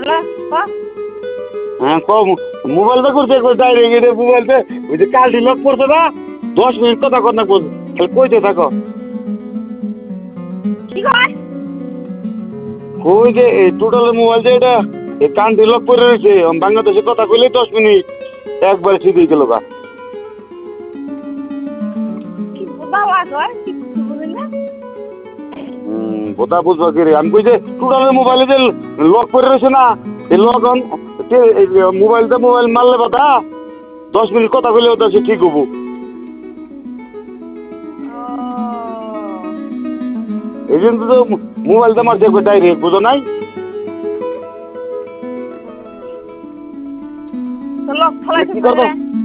হ্যাঁ কম মোবাইলটা করছে ডাইরেক্ট মোবাইলতে ওই যে কালটি লক করছে না 10 মিনিট কথা কর না খালি কইতে থাকো কই যে এই টোটাল মোবাইল যে এটা এই কালটি লক করে রয়েছে বাংলাদেশে কথা কইলে 10 মিনিট একবার ঠিক হয়ে গেল গা কথা বুঝবা কি রে আমি কই যে টোটাল মোবাইলে যে লক করে রয়েছে না এই লক মোবাইল মারলে বাধা 10 মিনিট কথা কইলে ওটা সে ঠিক হবো এই জন্য তো মোবাইলটা মারছে ডাইরেক্ট বুঝো নাই কি করবো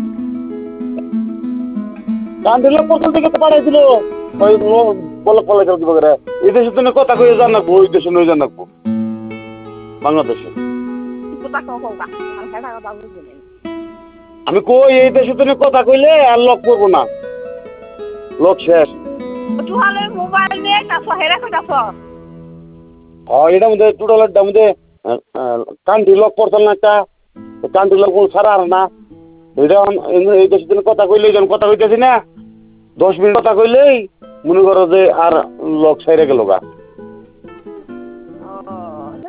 কান্দিল কোথাও থেকে তো পাঠাই দিল ওই বলে পলে করে দিব করে এই দেশের জন্য কথা কয়ে জান রাখবো ওই দেশে নয় জান রাখবো বাংলাদেশে আমি কই এই দেশের জন্য কথা কইলে আর লক করবো না লক শেষ এটার মধ্যে টোটালের মধ্যে কান্ট্রি লক পড়তাম না একটা কান্ট্রি লক ছাড়া আর না এটা এই দেশের জন্য কথা কইলে যখন কথা কইতেছি না 10 মিনিট কথা কইলেই মনে করো যে আর লক সাইরে গেল গা